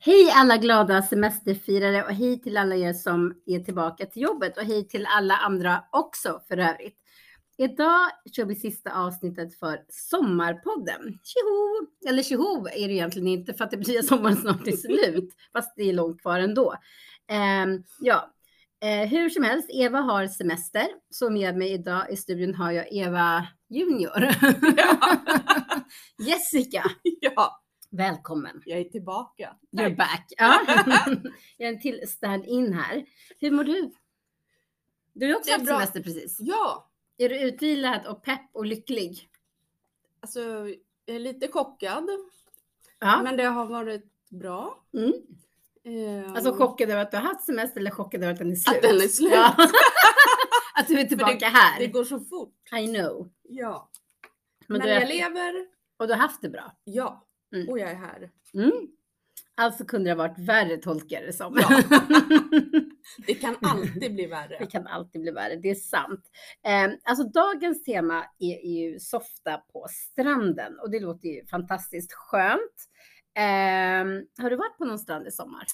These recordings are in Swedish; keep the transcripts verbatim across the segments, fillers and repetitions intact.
Hej alla glada semesterfirare och hej till alla er som är tillbaka till jobbet och hej till alla andra också för övrigt. Idag kör vi sista avsnittet för Sommarpodden. Tjoho! Eller tjoho är det egentligen inte för att det blir sommaren snart är slut. Fast det är långt kvar ändå. Um, ja, uh, hur som helst, Eva har semester. Så med mig idag i studion har jag Eva Junior. Ja. Jessica. Ja. Välkommen. Jag är tillbaka. You're Tack. back. Ja. Jag är en till stand-in här. Hur mår du? Du har också Det är haft bra. semester precis. Ja, Är du utvilad och pepp och lycklig? alltså jag är lite chockad. Ja. Men det har varit bra. Mm. Ehm, Alltså chockad över att du har haft semester eller chockad över att den är slut? Att den är slut. Ja. Att du är tillbaka det, här. Det går så fort. I know. Ja. Men, Men du är... jag lever. Och du har haft det bra? Ja. Mm. Och jag är här. Mm. Alltså kunde det ha varit värre, tolkar det som. Ja. Det kan alltid bli värre. Det kan alltid bli värre, det är sant. Eh, alltså dagens tema är, är ju softa på stranden. Och det låter ju fantastiskt skönt. Eh, har du varit på någon strand i sommar?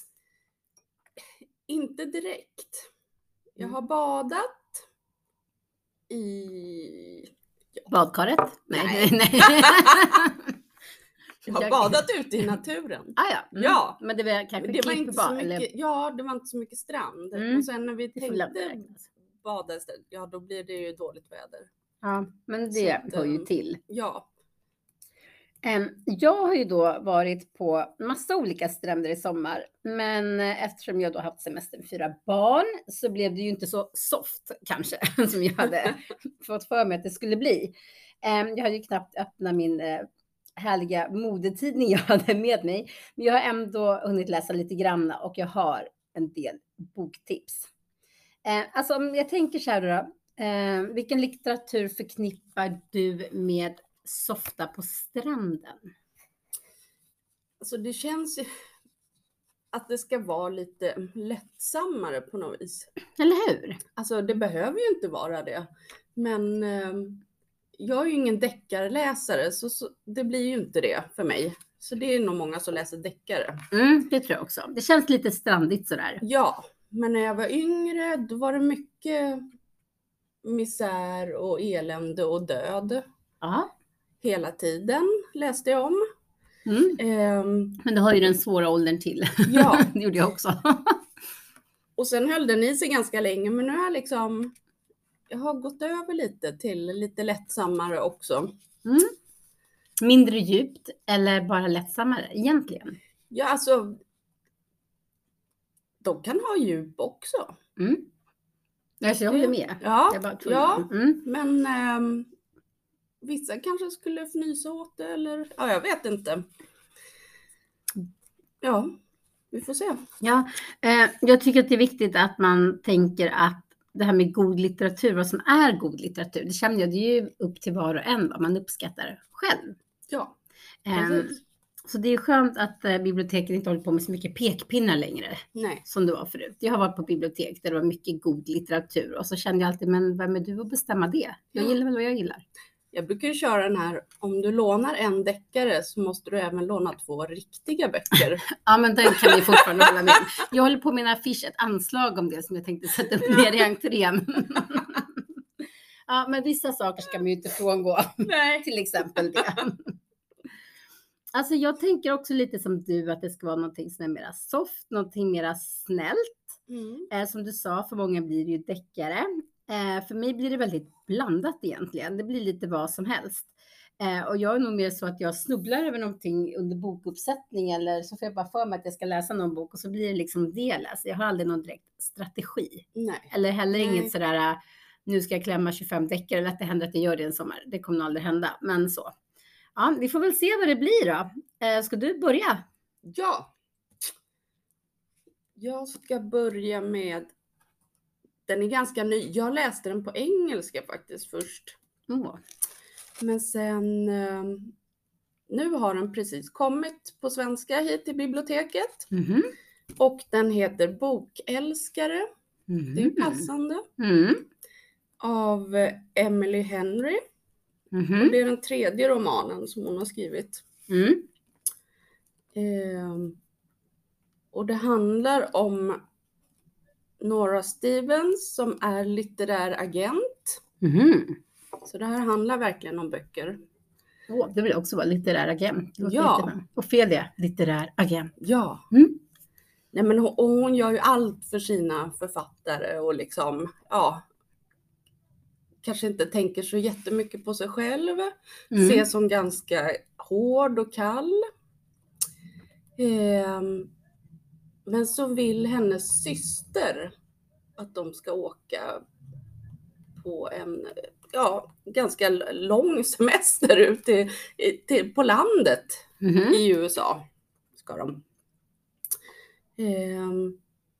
Inte direkt. Jag Mm. har badat i... Ja. Badkaret? Nej, nej, Nej. nej. Jag har badat ute i naturen. Ah, ja. Mm. Ja. Men det var kanske Det var inte så mycket, eller... ja, det var inte så mycket strand. Mm. Och sen när vi Det får lätt tänkte räknas. bada istället, ja då blir det ju dåligt väder. Ja, men Så det att, hör ju um, till. Ja. Um, jag har ju då varit på massa olika stränder i sommar. Men eh, eftersom jag då haft semester med fyra barn så blev det ju inte så soft kanske som jag hade fått för mig att det skulle bli. Um, jag hade ju knappt öppnat min eh, härliga modetidning jag hade med mig. Men jag har ändå hunnit läsa lite grann och jag har en del boktips. Eh, alltså om jag tänker så här då. Eh, vilken litteratur förknippar du med softa på stranden? Alltså det känns ju att det ska vara lite lättsammare på något vis. Eller hur? Alltså det behöver ju inte vara det. Men eh, jag är ju ingen deckarläsare så, så det blir ju inte det för mig. Så det är nog många som läser deckare. Mm, det tror jag också. Det känns lite strandigt sådär. Ja, men när jag var yngre då var det mycket misär och elände och död. Ja. Hela tiden läste jag om. Mm. Um, Men du har ju den svåra åldern till. Ja. Det gjorde jag också. Och sen höll den i sig ganska länge. Men nu har jag liksom, jag har gått över lite till lite lättsammare också. Mm. Mindre djupt eller bara lättsammare egentligen? Ja, alltså. De kan ha djup också. Mm. Alltså, jag håller med. Ja, jag bara tror ja. Mm. Men um, vissa kanske skulle fnysa åt det eller, ja jag vet inte. Ja, vi får se. Ja, eh, jag tycker att det är viktigt att man tänker att det här med god litteratur, vad som är god litteratur, det känner jag, det är ju upp till var och en vad man uppskattar själv. Ja, Eh, så det är skönt att eh, biblioteken inte håller på med så mycket pekpinnar längre. Nej. Som det var förut. Jag har varit på bibliotek där det var mycket god litteratur och så kände jag alltid, men vem är du att bestämma det? Jag Ja. gillar väl vad jag gillar. Jag brukar ju köra den här, om du lånar en deckare så måste du även låna två riktiga böcker. Ja, men den kan vi fortfarande hålla med. Jag håller på med en affisch, ett anslag om det som jag tänkte sätta upp ner i entrén. Ja, men vissa saker ska man ju inte frångå. Nej. Till exempel det. Alltså jag tänker också lite som du att det ska vara någonting som är mera soft, någonting mera snällt. Mm. Eh, som du sa, för många blir det ju deckare. Eh, för mig blir det väldigt blandat egentligen. Det blir lite vad som helst. Eh, och jag är nog mer så att jag snubblar över någonting under bokuppsättning eller så får jag bara för mig att jag ska läsa någon bok och så blir det liksom det jag läser. Jag har aldrig någon direkt strategi. Nej. Eller heller Nej. inget sådär, nu ska jag klämma tjugofem deckare eller att det händer att jag gör det en sommar. Det kommer nog aldrig hända, men så. Ja, vi får väl se vad det blir då. Eh, ska du börja? Ja. Jag ska börja med, den är ganska ny. Jag läste den på engelska faktiskt först. Oh. Men sen, nu har den precis kommit på svenska hit till biblioteket. Mm-hmm. Och den heter Bokälskare. Mm-hmm. Det är ju passande. Mm. Av Emily Henry. Mm-hmm. Och det är den tredje romanen som hon har skrivit. Mm. Eh, Och det handlar om Nora Stevens som är litterär agent. Mhm. Så det här handlar verkligen om böcker. Åh, det vill också vara litterär agent. Det låter Ja. jättebra. Ofelia, litterär agent. Ja. Mm. Nej, men hon, och hon gör ju allt för sina författare och liksom, ja, kanske inte tänker så jättemycket på sig själv. Mm. Ses som ganska hård och kall. Ehm, men så vill hennes syster att de ska åka på en, ja, ganska lång semester ut till, till, på landet Mhm. i U S A. Ska de. Ehm,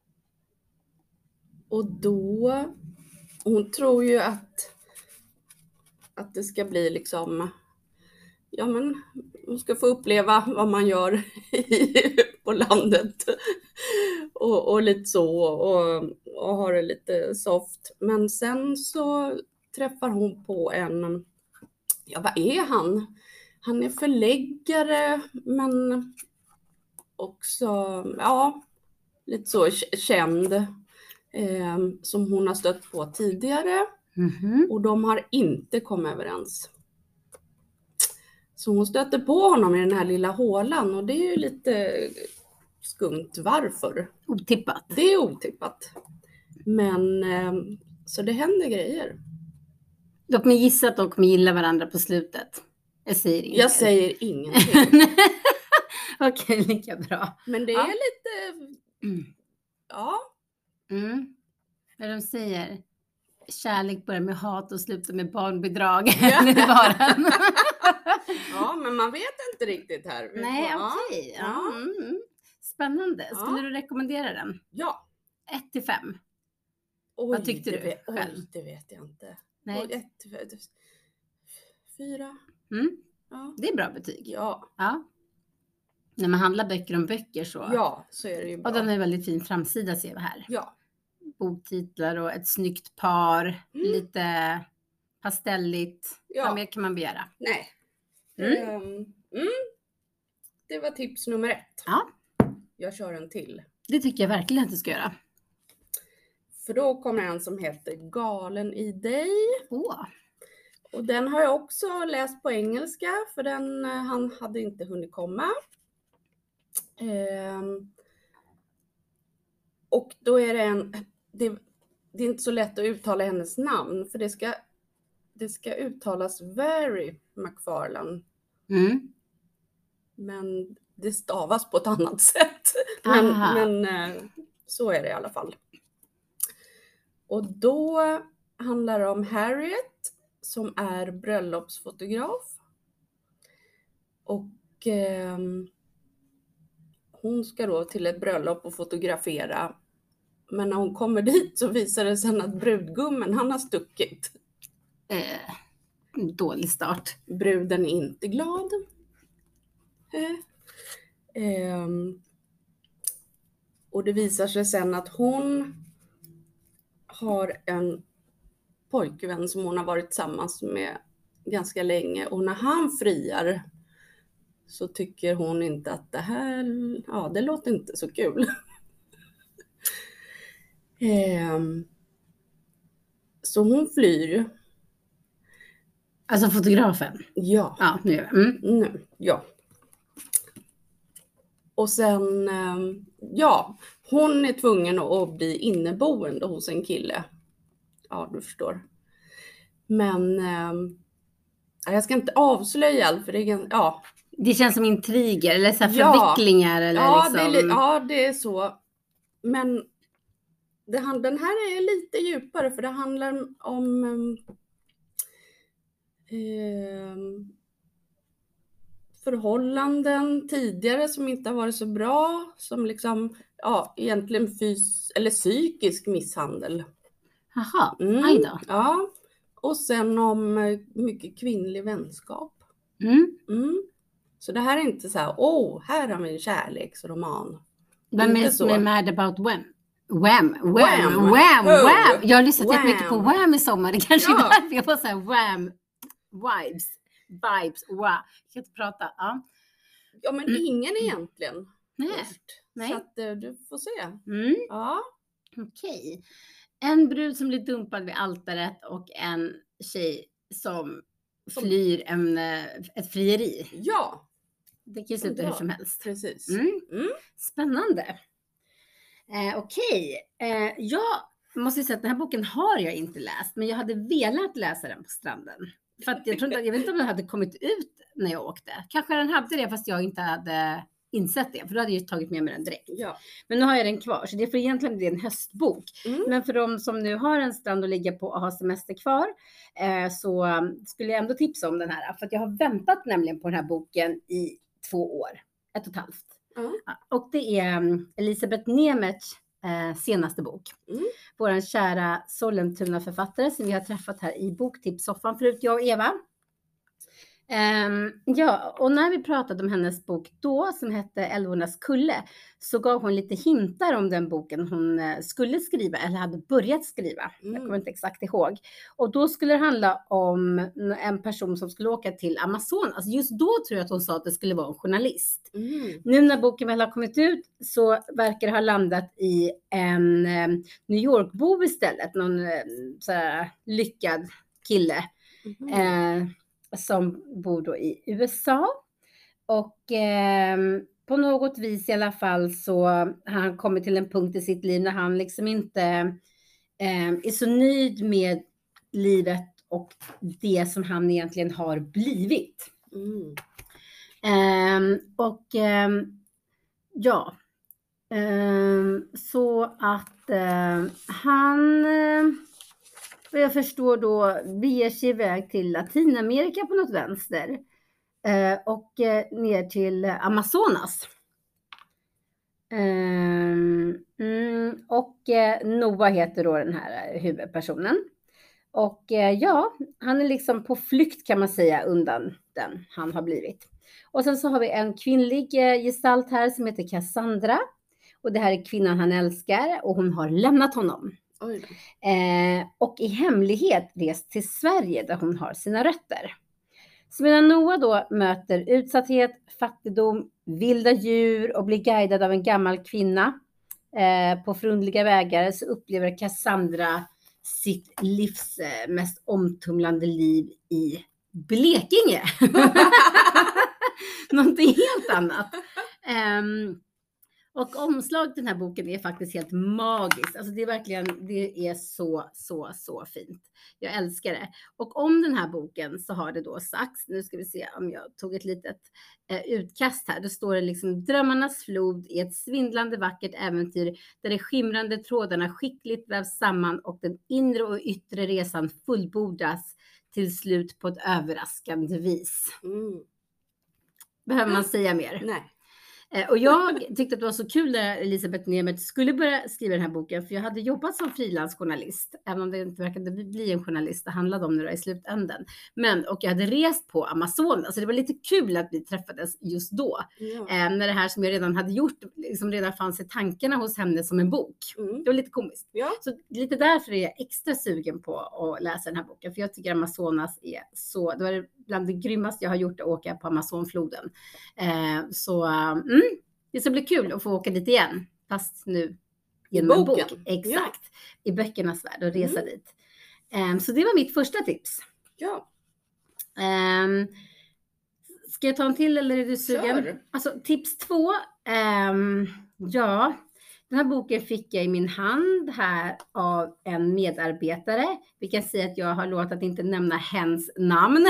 och då, hon tror ju att, att det ska bli liksom, ja men hon ska få uppleva vad man gör i, på landet. Och, och lite så, och, och ha det lite soft. Men sen så träffar hon på en, ja vad är han? Han är förläggare men också, ja, lite så känd eh, som hon har stött på tidigare. Mhm. Och de har inte kommit överens. Så hon stöter på honom i den här lilla hålan och det är ju lite skumt. Varför? Otippat. Det är otippat. Men eh, så det händer grejer. Låt mig gissa att de kommer gilla varandra på slutet. Jag säger inget. Jag säger ingenting. Okej, lika bra. Men det Ja. är lite, Mm. ja. Mm. Vad de säger. Kärlek börjar med hat och slutar med barnbidrag. Ja. Det var den. Ja, men man vet inte riktigt här. Vi Nej, får- ja. okej. Ja. Ja. Mm. Spännande. Skulle Ja. du rekommendera den? Ja. ett till fem. Oj, Vad tyckte det du vet, själv? Oj, det vet jag inte. Nej. Oj, ett, fyra. Mm. Ja. Det är bra betyg. Ja. Ja. När man handlar böcker om böcker så. Ja, så är det ju bra. Och den har en väldigt fin framsida ser vi här. Ja. Boktitlar och ett snyggt par. Mm. Lite pastelligt. Ja. Vad mer kan man begära? Nej. Mm. Ehm, mm. Det var tips nummer ett. Ja. Jag kör en till. Det tycker jag verkligen att du ska göra. För då kommer en som heter Galen i dig. Åh. Och den har jag också läst på engelska. För den, eh, han hade inte hunnit komma. Ehm, och då är det en... Det, det är inte så lätt att uttala hennes namn. För det ska, det ska uttalas Very McFarlane. Mm. Men det stavas på ett annat sätt. Men, Aha. men eh, så är det i alla fall. Och då handlar det om Harriet som är bröllopsfotograf. Och eh, hon ska då till ett bröllop och fotografera. Men när hon kommer dit så visar det sig att brudgummen, han har stuckit. Eh, dålig start. Bruden är inte glad. Eh. Ehm, och det visar sig sen att hon har en pojkvän som hon har varit tillsammans med ganska länge. Och när han friar så tycker hon inte att det här, ja det låter inte så kul. Ehm, så hon flyr. Alltså fotografen. Ja. Ja, nu är vi. Mm. Nu, ja. Och sen, ehm, ja, hon är tvungen att bli inneboende hos en kille. Ja, du förstår. Men ehm, jag ska inte avslöja allt för det är gan- ja. Det känns som intriger eller så här Ja. förvecklingar eller Ja, liksom. det är, li- ja, det är så. Men det, han- den här är lite djupare för det handlar om ehm, ehm, förhållanden tidigare som inte har varit så bra, som liksom, ja, egentligen fys- eller psykisk misshandel. Jaha, Mm, aj då. ja, och sen om eh, mycket kvinnlig vänskap. Mm. Mm. Så det här är inte så här, åh, här har vi en kärleksroman. Vem är Inte det som så. är mad about when? Wham, wham, Wham. wham, wham. Oh. Jag har lyssnat jättemycket på Wham. Wham i sommar. Det kanske Ja. är därför jag får så här wham vibes. Vibes, wow. Jag kan inte prata. Ja. Ja, men Mm. ingen egentligen. Nej. först. Nej. Så att eh, du får se. Mm. Ja. Okej. En brud som blir dumpad vid altaret och en tjej som Som- flyr en, eh, ett frieri. Ja, Det kan ju sluta Bra. hur som helst. precis. Mm. Mm. Spännande. Eh, Okej, eh, jag måste ju säga att den här boken har jag inte läst, men jag hade velat läsa den på stranden. För att jag, tror inte, jag vet inte om den hade kommit ut när jag åkte. Kanske den hade det fast jag inte hade insett det, för då hade jag ju tagit med mig den direkt. Ja. Men nu har jag den kvar, så det får egentligen bli en höstbok. Mm. Men för de som nu har en strand att ligga på och har semester kvar, eh, så um, skulle jag ändå tipsa om den här. För att jag har väntat nämligen på den här boken i två år, ett och ett halvt. Ja. Ja, och det är um, Elisabeth Nemets eh, senaste bok. Mm. Vår kära Sollentuna-författare som vi har träffat här i boktipssoffan förut, jag och Eva. Um, ja, och när vi pratade om hennes bok då som hette Älvornas kulle, så gav hon lite hintar om den boken hon uh, skulle skriva eller hade börjat skriva. Mm. Jag kommer inte exakt ihåg. Och då skulle det handla om en person som skulle åka till Amazonas. Just då tror jag att hon sa att det skulle vara en journalist. Mm. Nu när boken väl har kommit ut så verkar det ha landat i en um, New York-bo istället. Någon uh, sådär lyckad kille. Mm. Uh, som bor då i U S A och eh, på något vis i alla fall så har han kommit till en punkt i sitt liv när han liksom inte eh, är så nöjd med livet och det som han egentligen har blivit. Mm. Eh, och eh, ja, eh, så att eh, han... Eh, Och jag förstår då beger sig iväg till Latinamerika på något vänster. Eh, och eh, ner till Amazonas. Eh, mm, och eh, Noah heter då den här huvudpersonen. Och eh, ja, han är liksom på flykt kan man säga undan den han har blivit. Och sen så har vi en kvinnlig eh, gestalt här som heter Cassandra. Och det här är kvinnan han älskar och hon har lämnat honom. Oj då. Eh, och i hemlighet rest till Sverige där hon har sina rötter. Så medan Noah då möter utsatthet, fattigdom, vilda djur och blir guidad av en gammal kvinna eh, på förundliga vägar, så upplever Cassandra sitt livs eh, mest omtumlande liv i Blekinge. Någonting helt annat. Um, Och omslag till den här boken är faktiskt helt magiskt. Alltså det är verkligen, det är så, så, så fint. Jag älskar det. Och om den här boken så har det då sagts, nu ska vi se om jag tog ett litet eh, utkast här. Då står det liksom: drömmarnas flod är ett svindlande vackert äventyr där de skimrande trådarna skickligt vävs samman och den inre och yttre resan fullbordas till slut på ett överraskande vis. Mm. Behöver man säga mer? Nej. Och jag tyckte att det var så kul när Elisabeth Nemeth skulle börja skriva den här boken, för jag hade jobbat som frilansjournalist, även om det inte verkade bli en journalist det handlade om nu i slutändan. Men, och jag hade rest på Amazonas, så det var lite kul att vi träffades just då. Ja. Eh, när det här som jag redan hade gjort liksom redan fanns i tankarna hos henne som en bok. Mm. Det var lite komiskt. Ja. Så lite därför är jag extra sugen på att läsa den här boken, för jag tycker Amazonas är så, det var bland det grymmaste jag har gjort att åka på Amazonfloden. Eh, så mm, det ska bli kul att få åka dit igen, fast nu genom en bok. Exakt, ja. I böckernas värld och resa mm. dit. Eh, så det var mitt första tips. Ja. Eh, ska jag ta en till eller är du sugen? Kör. Alltså tips två. Eh, ja, den här boken fick jag i min hand här av en medarbetare. Vi kan säga att jag har låtit att inte nämna hens namn.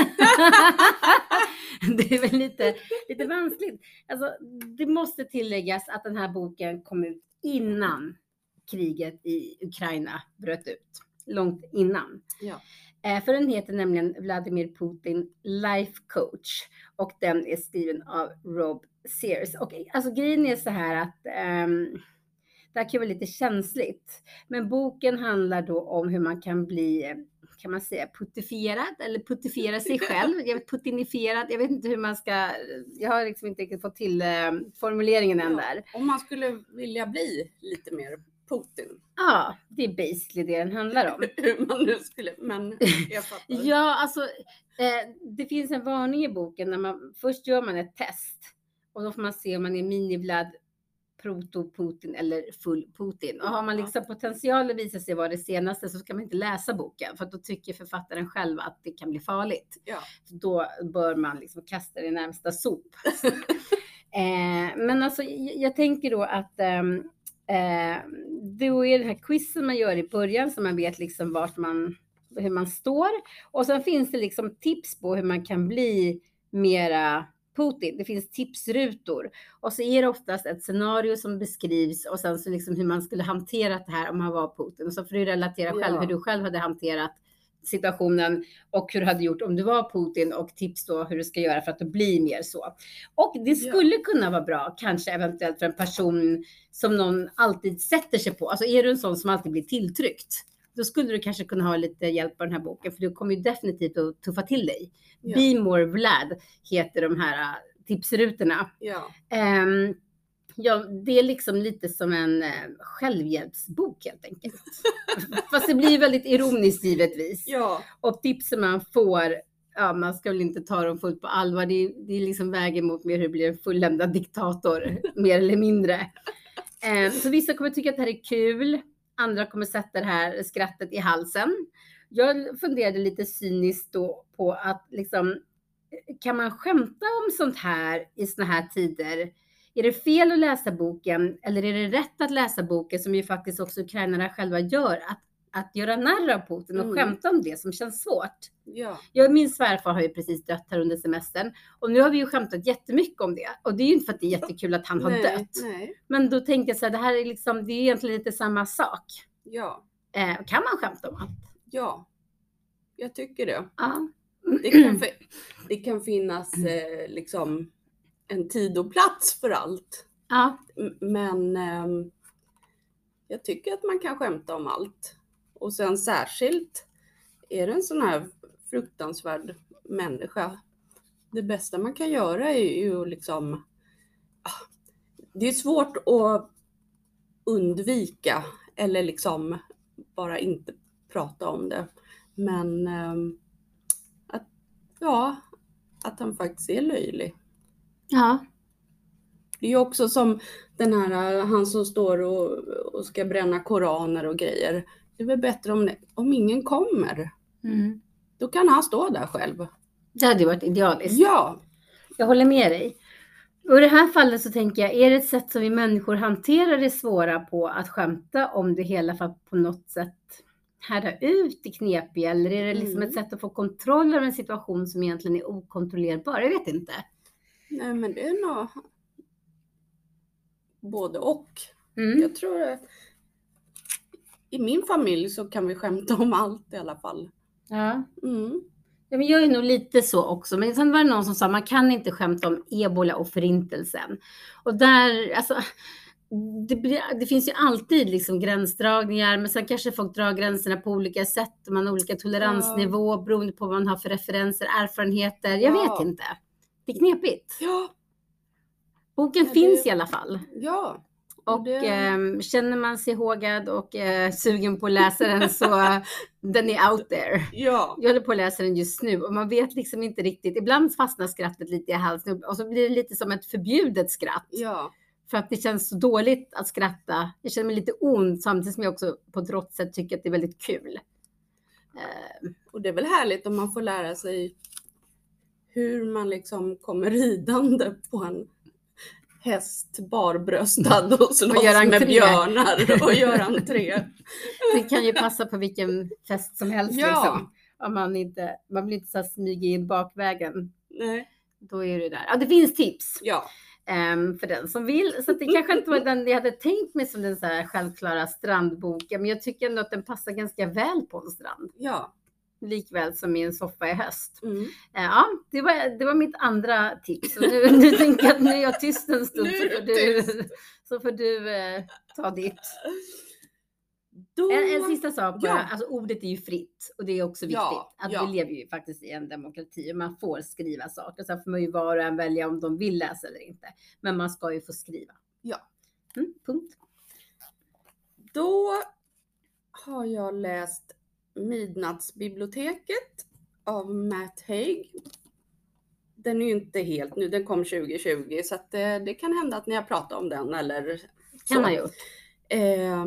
Det är väl lite, lite vanskligt. Alltså, det måste tilläggas att den här boken kom ut innan kriget i Ukraina bröt ut. Långt innan. Ja. Eh, för den heter nämligen Vladimir Putin Life Coach. Och den är skriven av Rob Sears. Och alltså grejen är så här att... Um, det här kan vara lite känsligt. Men boken handlar då om hur man kan bli, kan man säga, putifierad. Eller putifiera sig själv. Jag vet, putinifierad. Jag vet inte hur man ska... Jag har liksom inte riktigt fått till eh, formuleringen än där. Om man skulle vilja bli lite mer Putin. Ja, det är basically det den handlar om. Hur man nu skulle... Men jag fattar. Ja, alltså... Eh, det finns en varning i boken. När man, först gör man ett test. Och då får man se om man är mini-Vlad proto-Putin eller full-Putin. Och har man liksom potential att visa sig vara det senaste så ska man inte läsa boken. För då tycker författaren själv att det kan bli farligt. Ja. Då bör man liksom kasta det närmsta sop. eh, men alltså jag, jag tänker då att ehm, eh, då är det här quizen man gör i början så man vet liksom vart man, hur man står. Och sen finns det liksom tips på hur man kan bli mera Putin. Det finns tipsrutor och så är det oftast ett scenario som beskrivs och sen så liksom hur man skulle hantera det här om man var Putin. Och så får du relatera själv Ja. hur du själv hade hanterat situationen och hur du hade gjort om du var Putin och tips då hur du ska göra för att det blir mer så. Och det skulle ja. kunna vara bra, kanske eventuellt för en person som någon alltid sätter sig på. Alltså är du en sån som alltid blir tilltryckt, då skulle du kanske kunna ha lite hjälp av den här boken, för du kommer ju definitivt att tuffa till dig. Ja. Be More Vlad heter de här tipsrutorna. Ja. Um, ja, det är liksom lite som en uh, självhjälpsbok helt enkelt. Fast det blir väldigt ironiskt givetvis. Ja. Och tipsen man får, ja, man ska väl inte ta dem fullt på allvar. Det är, det är liksom vägen mot mer hur det blir en fulländad diktator, mer eller mindre. Um, så vissa kommer tycka att det här är kul. Andra kommer sätta det här skrattet i halsen. Jag funderade lite cyniskt då på att liksom, kan man skämta om sånt här i såna här tider? Är det fel att läsa boken eller är det rätt att läsa boken som ju faktiskt också ukrainarna själva gör? Att, att göra narr av Putin och mm. skämta om det som känns svårt. Ja. Jag, min svärfar har ju precis dött här under semestern. Och nu har vi ju skämtat jättemycket om det. Och det är ju inte för att det är jättekul att han har nej, dött. Nej. Men då tänkte jag så här, det här är liksom, det är egentligen lite samma sak. Ja. Eh, kan man skämta om allt? Ja, jag tycker det. Ja. Det kan, för, det kan finnas eh, liksom en tid och plats för allt. Ja. Men eh, jag tycker att man kan skämta om allt. Och sen särskilt är det en sån här fruktansvärd människa. Det bästa man kan göra är ju liksom, det är svårt att undvika eller liksom bara inte prata om det. Men att, ja, att han faktiskt är löjlig. Ja. Det är ju också som den här, han som står och, och ska bränna koraner och grejer. Det är väl bättre om, om ingen kommer. Mm. Då kan han stå där själv. Det hade varit idealiskt. Ja. Jag håller med dig. Och i det här fallet så tänker jag, är det ett sätt som vi människor hanterar det svåra på att skämta om det hela för att på något sätt härda ut det knepiga? Eller är det liksom mm. ett sätt att få kontroll över en situation som egentligen är okontrollerbar? Jag vet inte. Nej, men det är nog både och. Mm. Jag tror att i min familj så kan vi skämta om allt i alla fall. Ja. Mm. Ja, men jag är nog lite så också. Men sen var det någon som sa, man kan inte skämta om ebola och förintelsen. Och där, alltså, det, blir, det finns ju alltid liksom gränsdragningar. Men sen kanske folk drar gränserna på olika sätt. Man har olika toleransnivå ja. beroende på vad man har för referenser, erfarenheter. Jag ja. vet inte. Det är knepigt. Ja. Boken ja, finns det... i alla fall. Ja. Och det... eh, känner man sig hågad och eh, sugen på att läsa den så den är out there. Ja. Jag håller på att läsa den just nu och man vet liksom inte riktigt. Ibland fastnar skrattet lite i halsen och så blir det lite som ett förbjudet skratt. Ja. För att det känns så dåligt att skratta. Jag känner mig lite ond samtidigt som jag också på ett rått sätt tycker att det är väldigt kul. Eh. Och det är väl härligt om man får lära sig hur man liksom kommer ridande på en häst barbröstad och slåss och med entré. Björnar och gör entré. Det kan ju passa på vilken fest som helst. Ja. Liksom. Om man inte, man blir inte så smyga in bakvägen. Nej. Då är det där. Ja, det finns tips. Ja. Um, för den som vill. Så att det kanske inte var den jag hade tänkt mig som den så här självklara strandboken. Men jag tycker ändå att den passar ganska väl på en strand. Ja. Likväl som i en soffa i höst. Mm. Ja, det var, det var mitt andra tips. Så nu, nu tänker jag att nu är jag tyst en stund så får du, så får du eh, ta ditt. Då... En, en sista sak bara. Ja. Alltså ordet är ju fritt. Och det är också viktigt. Ja, att ja. vi lever ju faktiskt i en demokrati. Och man får skriva saker. Sen får man ju var och en välja om de vill läsa eller inte. Men man ska ju få skriva. Ja. Mm, punkt. Då har jag läst Midnattsbiblioteket av Matt Haig. den är ju inte helt nu, den kom tjugo tjugo, så att det, det kan hända att ni har pratat om den eller så. Kan ha gjort. Eh,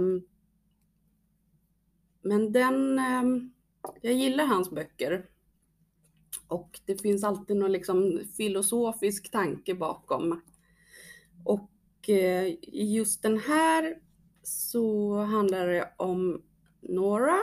men den, eh, jag gillar hans böcker. Och det finns alltid någon liksom filosofisk tanke bakom. Och eh, just den här så handlar det om Nora.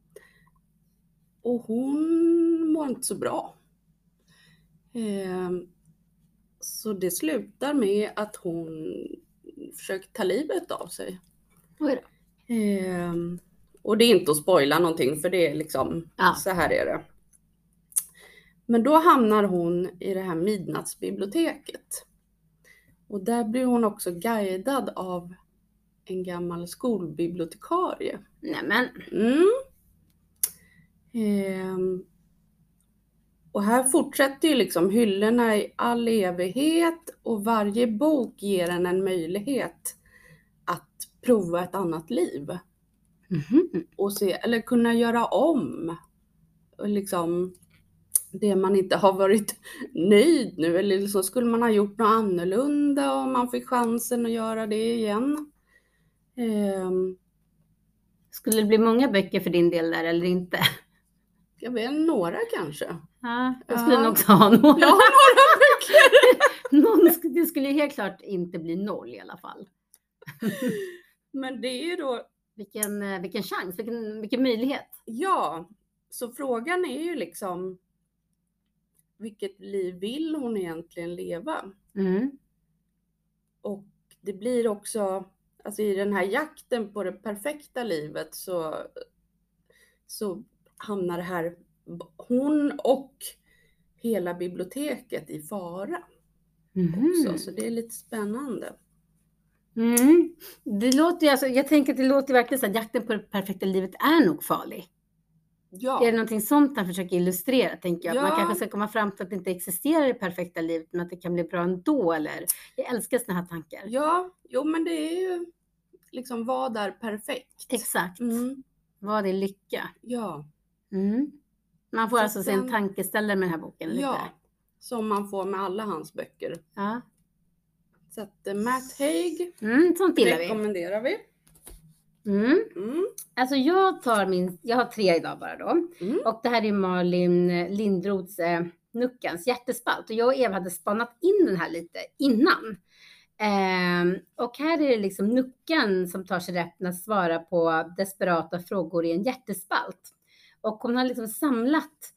Och hon mår inte så bra. Eh, så det slutar med att hon försöker ta livet av sig. Oj då. Eh, och det är inte att spoila någonting, för det är liksom, Ja. så här är det. Men då hamnar hon i det här midnattsbiblioteket. Och där blir hon också guidad av en gammal skolbibliotekarie. Nämen. Mm. Ehm. Och här fortsätter ju liksom hyllorna i all evighet. Och varje bok ger en en möjlighet att prova ett annat liv. Mm-hmm. Och se, eller kunna göra om. Och liksom det man inte har varit nöjd nu, eller så skulle man ha gjort något annorlunda om man fick chansen att göra det igen. Um, Skulle det bli många böcker för din del där eller inte? Jag vet, några kanske. Ja, jag Ja. skulle nog också ha några. Jag har några böcker. Någon, det skulle helt klart inte bli noll i alla fall. Men det är ju då... Vilken, vilken chans, vilken, vilken möjlighet. Ja, så frågan är ju liksom... Vilket liv vill hon egentligen leva? Mm. Och det blir också... Alltså i den här jakten på det perfekta livet så... Så hamnar det här... Hon och hela biblioteket i fara. Mm. Också, så det är lite spännande. Mm. Det låter ju, alltså, jag tänker att det låter verkligen så att jakten på det perfekta livet är nog farlig. Ja. Är det någonting sånt han försöker illustrera, tänker jag? Ja. Att man kanske ska komma fram till att det inte existerar det perfekta livet, men att det kan bli bra ändå, eller? Jag älskar såna här tankar. Ja, jo men det är ju liksom, vad är perfekt? Exakt. Mm. Vad är lycka? Ja. Mm. Man får Så alltså se en den- tankeställare med den här boken. Lite. Ja, som man får med alla hans böcker. Ja. Så att eh, Matt Haig Mm, sånt gillar vi. rekommenderar vi. Mm. Mm. Alltså jag tar min, jag har tre idag bara då. Mm. Och det här är Malin Lindroths eh, Nuckans hjärtespalt. Och jag och Eva hade spanat in den här lite innan. Ehm, och här är det liksom Nuckan som tar sig rätten att svara på desperata frågor i en hjärtespalt. Och hon har liksom samlat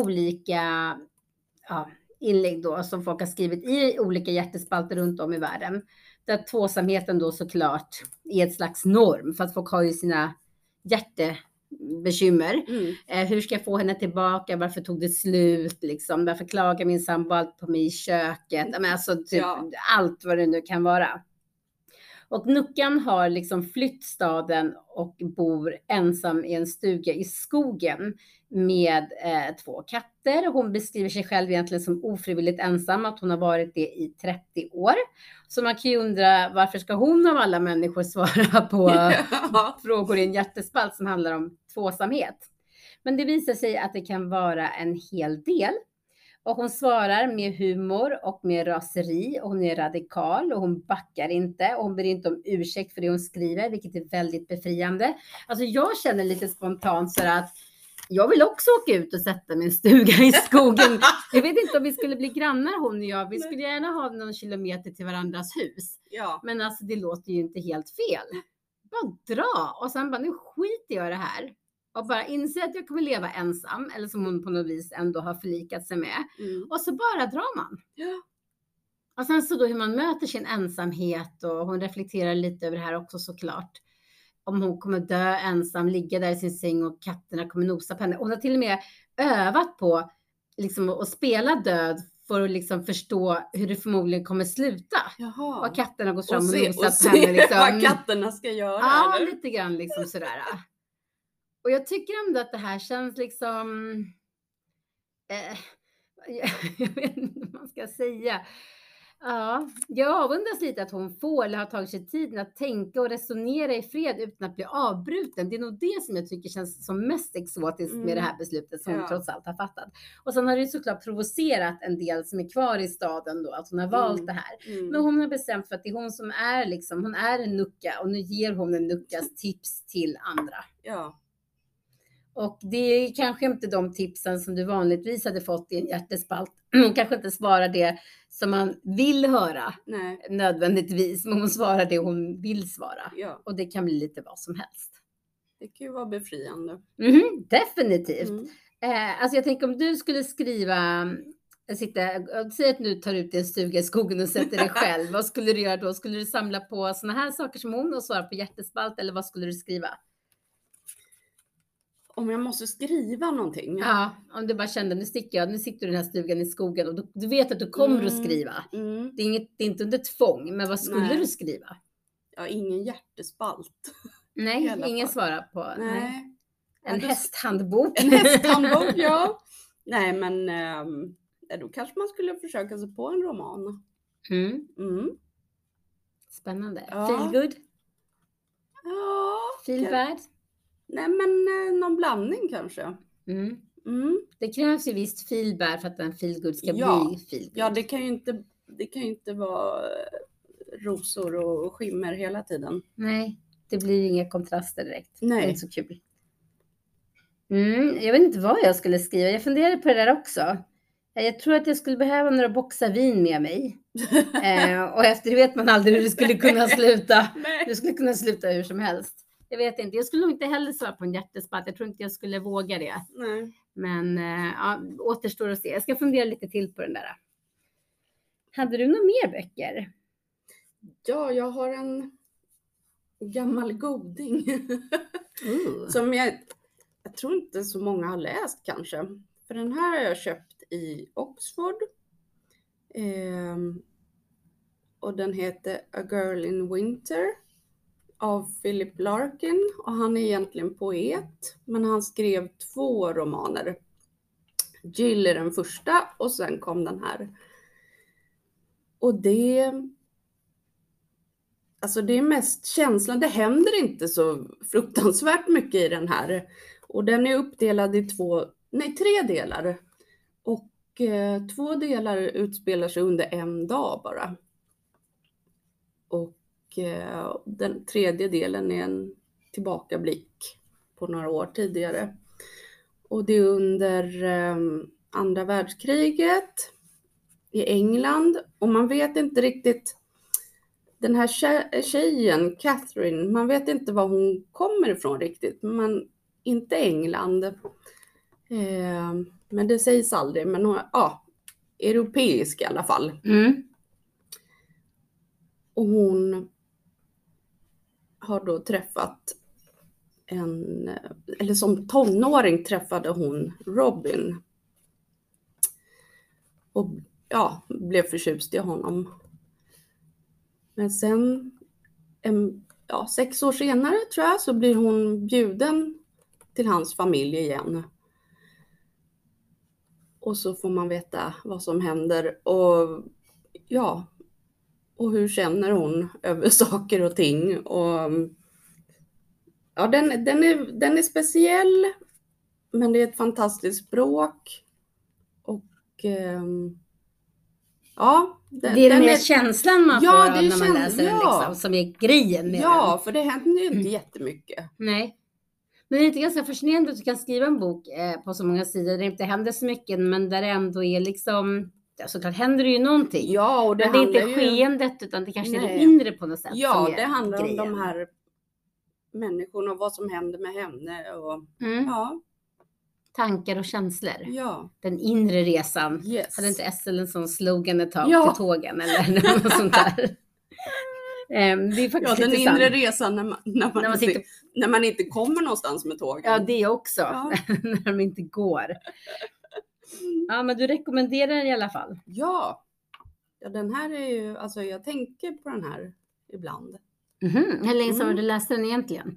olika ja, inlägg då som folk har skrivit i olika hjärtespalter runt om i världen. Där tvåsamheten då såklart är ett slags norm, för att folk har ju sina hjärtebekymmer. Mm. Eh, hur ska jag få henne tillbaka? Varför tog det slut? Liksom? Varför klagar min sambo allt på mig i köket? Men alltså typ Ja. allt vad det nu kan vara. Och Nuckan har liksom flytt staden och bor ensam i en stuga i skogen med eh, två katter. Hon beskriver sig själv egentligen som ofrivilligt ensam, att hon har varit det i trettio år. Så man kan ju undra, varför ska hon av alla människor svara på Ja. frågor i en hjärtespalt som handlar om tvåsamhet? Men det visar sig att det kan vara en hel del. Och hon svarar med humor och med raseri, och hon är radikal och hon backar inte och hon ber inte om ursäkt för det hon skriver, vilket är väldigt befriande. Alltså jag känner lite spontant så att jag vill också åka ut och sätta min stuga i skogen. Jag vet inte om vi skulle bli grannar hon och jag. Vi skulle gärna ha någon kilometer till varandras hus. Ja. Men alltså det låter ju inte helt fel. Bara dra och sen bara, nu skiter jag i det här. Och bara inse att jag kommer leva ensam, eller som hon på något vis ändå har förlikat sig med. Mm. Och så bara drar man. Ja. Och sen så då hur man möter sin ensamhet, och hon reflekterar lite över det här också såklart. Om hon kommer dö ensam, ligga där i sin säng och katterna kommer nosa på henne. Hon har till och med övat på liksom, att spela död för att liksom förstå hur det förmodligen kommer sluta. Jaha. Och katterna går fram Och och, se, nosar och på henne. se Liksom. vad katterna ska göra. Ja, eller? lite grann liksom sådär. Och jag tycker ändå att det här känns liksom... Eh, jag vet inte vad man ska säga. Ja, jag avundas lite att hon får eller har tagit sig tiden att tänka och resonera i fred utan att bli avbruten. Det är nog det som jag tycker känns som mest exotiskt med det Mm. här beslutet som hon Ja. trots allt har fattat. Och sen har det ju såklart provocerat en del som är kvar i staden då, att hon har valt Mm. det här. Mm. Men hon har bestämt för att det är hon som är liksom, hon är en nucka och nu ger hon en nuckas tips till andra. Ja. Och det är kanske inte de tipsen som du vanligtvis hade fått i en hjärtespalt. Hon kanske inte svarar det som man vill höra Nej. nödvändigtvis, men hon svarar det hon vill svara. Ja. Och det kan bli lite vad som helst. Det kan ju vara befriande. Mhm, definitivt. Mm. Eh, alltså jag tänker om du skulle skriva, sitta, säg att du tar ut i en stuga i skogen och sätter dig själv. Vad skulle du göra då? Skulle du samla på såna här saker som hon och svara på hjärtespalt, eller vad skulle du skriva? Om jag måste skriva någonting. Ja, om du bara kände, nu sticker jag, nu sitter du i den här stugan i skogen och du, du vet att du kommer Mm. att skriva. Mm. Det är, inget, det är inte under tvång, men vad skulle Nej. du skriva? Ja, ingen hjärtespalt. I Nej, alla ingen fall. svarar på. Nej. Nej. Ja, En då- hästhandbok. En hästhandbok, ja. Nej, men ehm, ja, då kanske man skulle försöka sig på en roman. Mm, Mm. spännande. Ja. Feel good, Ja. feel kan- bad. Nej, men eh, någon blandning kanske. Mm. Mm. Det krävs ju visst feel bad för att en feel good ska Ja. bli feel good. Ja, det kan ju inte, det kan ju inte vara eh, rosor och skimmer hela tiden. Nej, det blir inga kontraster direkt. Nej. Det är inte så kul. Mm, jag vet inte vad jag skulle skriva. Jag funderade på det där också. Jag tror att jag skulle behöva några boxar vin med mig. Eh, och efter det vet man aldrig hur det skulle kunna sluta. Nej. Det skulle kunna sluta hur som helst. Jag vet inte. Jag skulle nog inte heller svara på en hjärtespalt. Jag tror inte jag skulle våga det. Nej. Men eh, ja, återstår att se. Jag ska fundera lite till på den där. Hade du några mer böcker? Ja, jag har en gammal goding. Ooh. Som jag, jag tror inte så många har läst kanske. För den här har jag köpt i Oxford. Ehm, och den heter A Girl in Winter av Philip Larkin. Och han är egentligen poet. Men han skrev två romaner. Jill är den första och sen kom den här. Och det... Alltså det är mest känslan, det händer inte så fruktansvärt mycket i den här. Och den är uppdelad i två, nej tre delar. Och eh, två delar utspelar sig under en dag bara. Och eh, den tredje delen är en tillbakablick på några år tidigare. Och det är under eh, andra världskriget i England. Och man vet inte riktigt... Den här tjejen, Catherine, man vet inte var hon kommer ifrån riktigt, men inte England. Eh, men det sägs aldrig, men hon, ja, europeisk i alla fall. Mm. Och hon har då träffat en, eller som tonåring träffade hon Robin. Och ja, blev förtjust i honom. Men sen, en, ja, sex år senare tror jag, så blir hon bjuden till hans familj igen. Och så får man veta vad som händer och ja, och hur känner hon över saker och ting. Och ja, den, den, är, den är speciell, men det är ett fantastiskt språk. Och ehm, ja, den, Det är den den mer är, känslan man Ja, får det är när man käns- läser den ja. liksom, som är grejen med ja, för det händer ju inte Mm. jättemycket. den. Nej. Men det är inte ganska fascinerande att du kan skriva en bok eh, på så många sidor där det inte händer så mycket, men där det ändå är liksom, ja, såklart händer det ju någonting. Ja, och det men det är inte handlar ju... skeendet utan det kanske är det Nej. inre på något sätt Ja, som är det handlar grejen. om de här människorna och vad som händer med henne. Och, Mm. ja, Tankar och känslor. ja, Den inre resan. yes. Hade inte S L en sån slogan ett tag Ja. till tågen eller något sånt där? Ehm, det är Ja, faktiskt den lite inre sant. resan när man, när, man När man inte, sitter- när man inte kommer någonstans med tågen. Ja, det också. Ja. När de inte går. Ja, men du rekommenderar den i alla fall. Ja. Ja, den här är ju, alltså jag tänker på den här ibland. Mhm. Hur länge sedan Mm. har du läst den egentligen?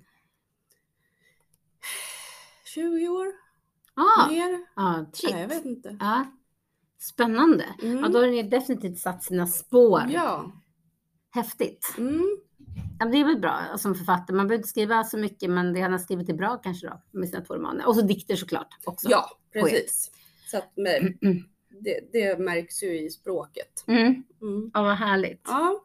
tjugo år? Ah, Mer? ah, shit. Nej, jag vet inte. Ja. Spännande. Mm. Ja, då har den ju definitivt satt sina spår. Ja. Häftigt. Mm. Ja, det är väl bra som författare. Man behöver inte skriva så mycket, men det han har skrivit är bra kanske då. Med sina två romaner. Och så dikter såklart också. Ja, precis. Så att med, Mm. det, det märks ju i språket. Mm. Mm. Ja, vad härligt. Ja.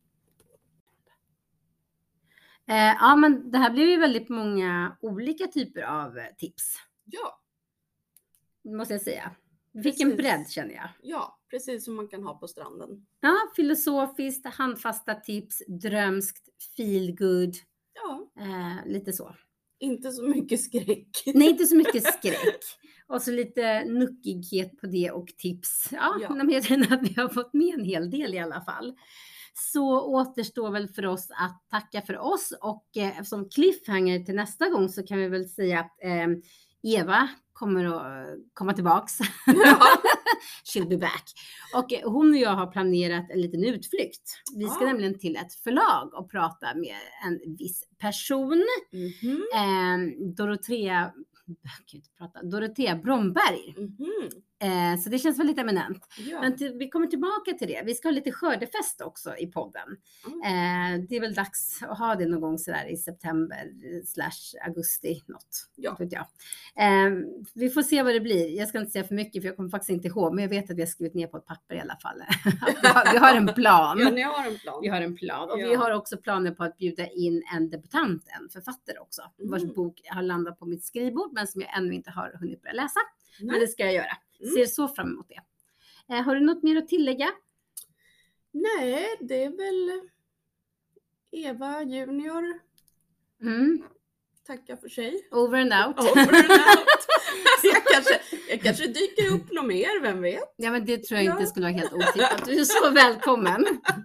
Eh, ja, men det här blir ju väldigt många olika typer av eh, tips. Ja. Måste jag säga. Vilken Precis. bredd känner jag. Ja, precis som man kan ha på stranden. Ja, filosofiskt, handfasta tips, drömskt, feel good. Ja, Eh, lite så. inte så mycket skräck. Nej, inte så mycket skräck. Och så lite nuckighet på det och tips. Ja, Ja. men jag känner att vi har fått med en hel del i alla fall. Så återstår väl för oss att tacka för oss. Och eh, som cliffhanger till nästa gång så kan vi väl säga att eh, Eva kommer att komma tillbaks. Ja. She'll be back. Och eh, hon och jag har planerat en liten utflykt. Vi ska Ah. nämligen till ett förlag och prata med en viss person. Mhm. Eh, Dorotea, jag kan inte prata, Dorotea Bromberg. Mhm. Eh, så det känns väldigt eminent. Ja. Men till, vi kommer tillbaka till det. Vi ska ha lite skördefest också i podden. Mm. Eh, det är väl dags att ha det någon gång sådär i september slash augusti något. Ja. Vet jag. Eh, vi får se vad det blir. Jag ska inte säga för mycket för jag kommer faktiskt inte ihåg. Men jag vet att vi har skrivit ner på ett papper i alla fall. vi, har, vi har en plan. Ja, ni har en plan. Vi har en plan. Och Ja. vi har också planer på att bjuda in en debutant, en författare också. Mm. Vars bok har landat på mitt skrivbord men som jag ännu inte har hunnit börja läsa. Men Nej. det ska jag göra. Mm. Ser så fram emot det. Eh, har du något mer att tillägga? Nej, det är väl Eva Junior. Mm. Tackar för sig. Over and out. Over and out. jag, kanske, jag kanske dyker upp något mer, vem vet? Ja, men det tror jag Ja. inte skulle vara helt otippat. Du är så välkommen.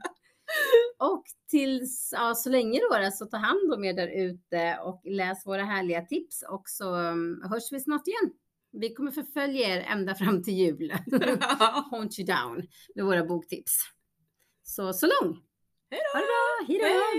Och tills, ja, så länge då, så ta hand om er där ute och läs våra härliga tips. Och så um, hörs vi snart igen. Vi kommer förfölja er ända fram till jul. Hunt you down med våra boktips. Så, så lång. Hej då! Ha det bra. Hej då! Hej!